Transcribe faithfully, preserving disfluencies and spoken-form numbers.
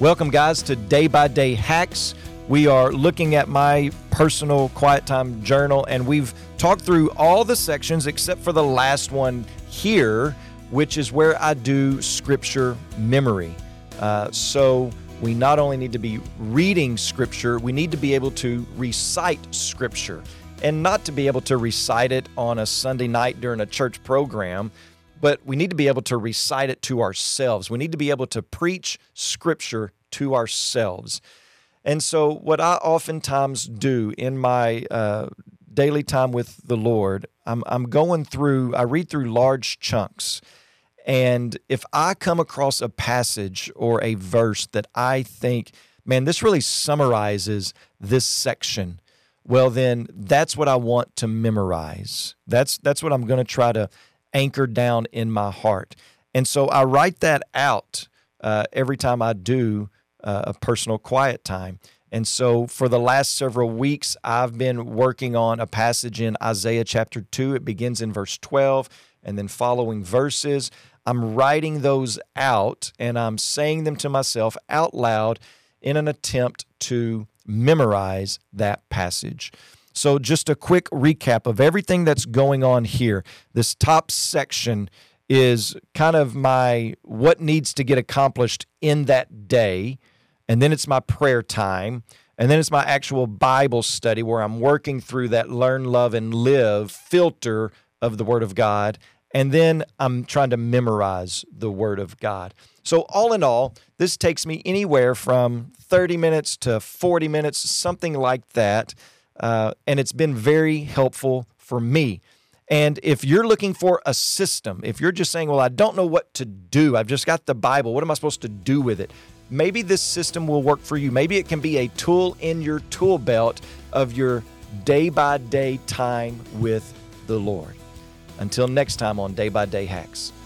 Welcome, guys, to Day by Day Hacks. We are looking at my personal quiet time journal, and we've talked through all the sections except for the last one here, which is where I do scripture memory. Uh, so we not only need to be reading scripture, we need to be able to recite scripture, and not to be able to recite it on a Sunday night during a church program, but we need to be able to recite it to ourselves. We need to be able to preach scripture to ourselves. And so what I oftentimes do in my uh, daily time with the Lord, I'm, I'm going through, I read through large chunks. And if I come across a passage or a verse that I think, man, this really summarizes this section, well, then that's what I want to memorize. That's, that's what I'm going to try to anchor down in my heart. And so I write that out uh, every time I do uh, a personal quiet time. And so for the last several weeks, I've been working on a passage in Isaiah chapter two. It begins in verse twelve, and then following verses. I'm writing those out, and I'm saying them to myself out loud in an attempt to memorize that passage. So just a quick recap of everything that's going on here. This top section is kind of my what needs to get accomplished in that day, and then it's my prayer time, and then it's my actual Bible study where I'm working through that learn, love, and live filter of the Word of God, and then I'm trying to memorize the Word of God. So all in all, this takes me anywhere from thirty minutes to forty minutes, something like that. Uh, and it's been very helpful for me. And if you're looking for a system, if you're just saying, well, I don't know what to do, I've just got the Bible, what am I supposed to do with it? Maybe this system will work for you. Maybe it can be a tool in your tool belt of your day-by-day time with the Lord. Until next time on Day by Day Hacks.